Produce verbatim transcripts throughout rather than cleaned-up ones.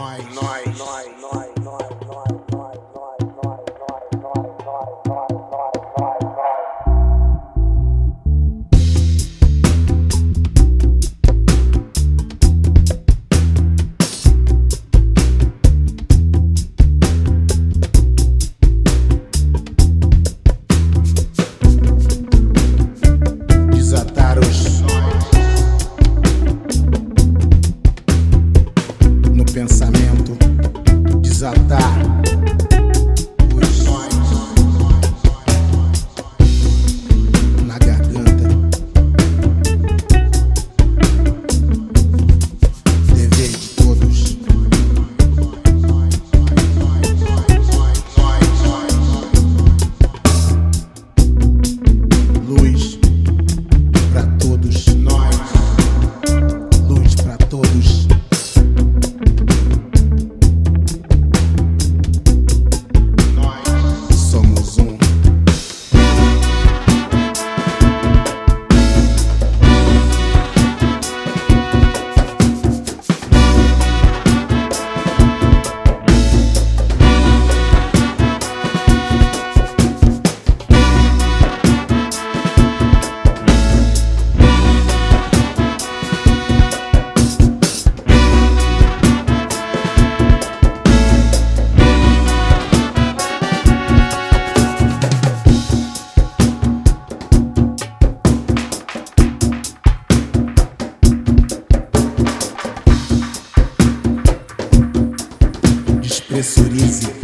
nós, nós, nós, nós, nós, nós, desatar os no pensamento, desatar os na garganta, dever de todos. Luz pra todos nós, luz pra todos. Nós somos um. Despressurize,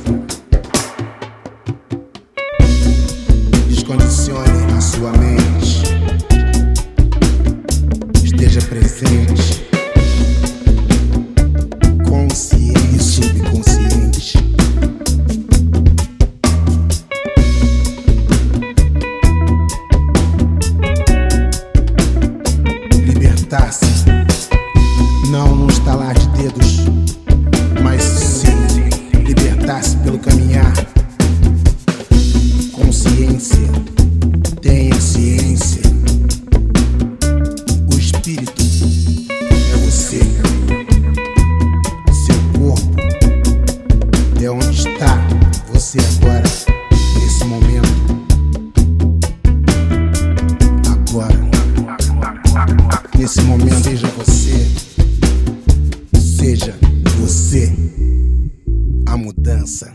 descondicione a sua mente, esteja presente, consciente e subconsciente. Libertar-se, não num estalar de dedos, mas sim libertar-se pelo caminhar. Consciência, tenha ciência. O espírito é você. Seu corpo é onde está você agora, nesse momento. Agora, nesse momento, seja você. Seja você a mudança.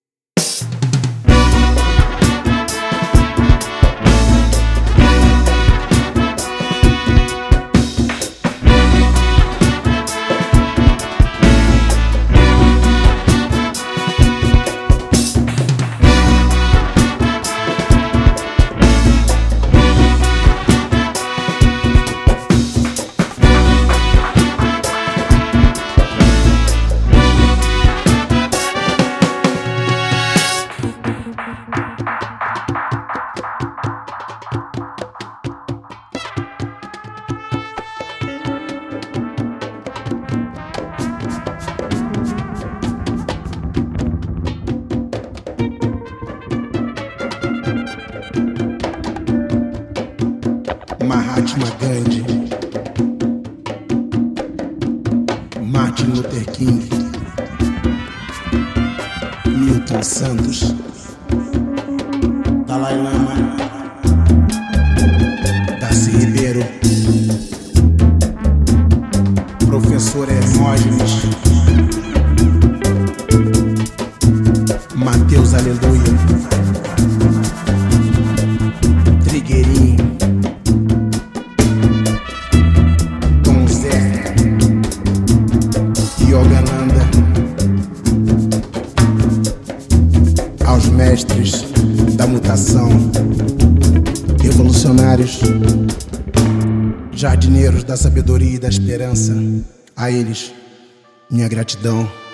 Mahatma Gandhi, Martin Luther King, Milton Santos, Dalai Lama, Darcy Ribeiro, Professor Hermógenes, Mateus Aleluia, Trigueirinho, Yogananda, aos mestres da mutação, revolucionários, jardineiros da sabedoria e da esperança, a eles, minha gratidão.